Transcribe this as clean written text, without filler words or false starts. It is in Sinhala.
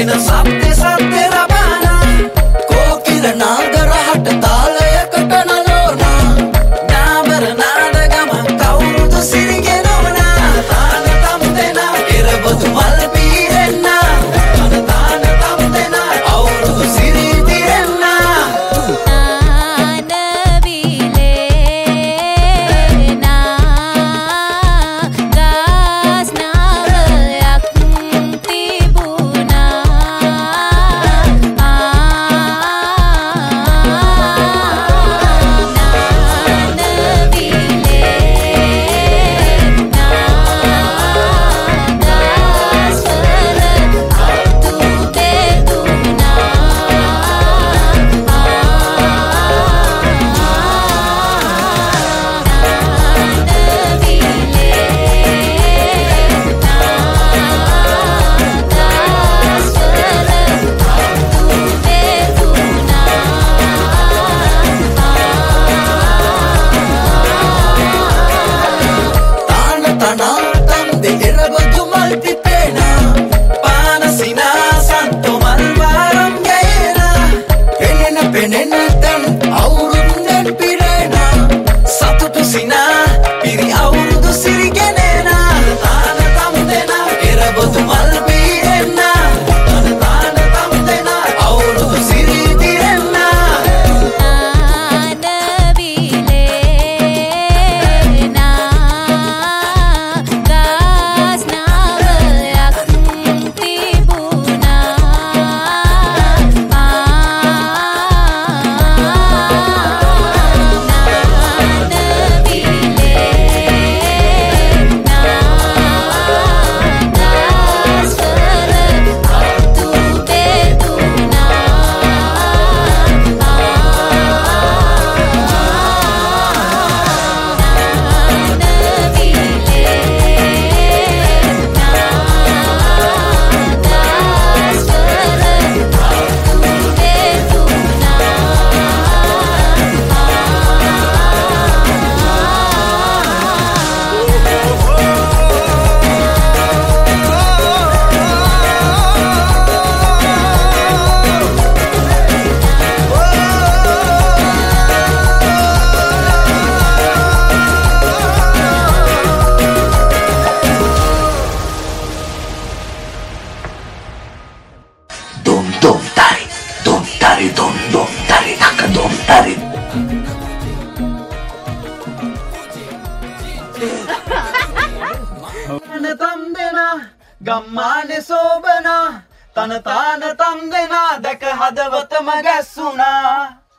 එන සත්‍ය සත්‍ය රබාන කෝකිල නාද රහට තාලයකට නලෝනා නාබර නාද ගම කවුරුද සිරිගෙනෝනා තාන තම් දෙනා කෙරබදු මල් පීරෙන්න තන තාන තම් දෙනා අවුරුදු සිරි දිරෙන්න ගම්මානේ සෝබනා තන තාන තම් දෙනා දැක හදවතම ගැස්සුණා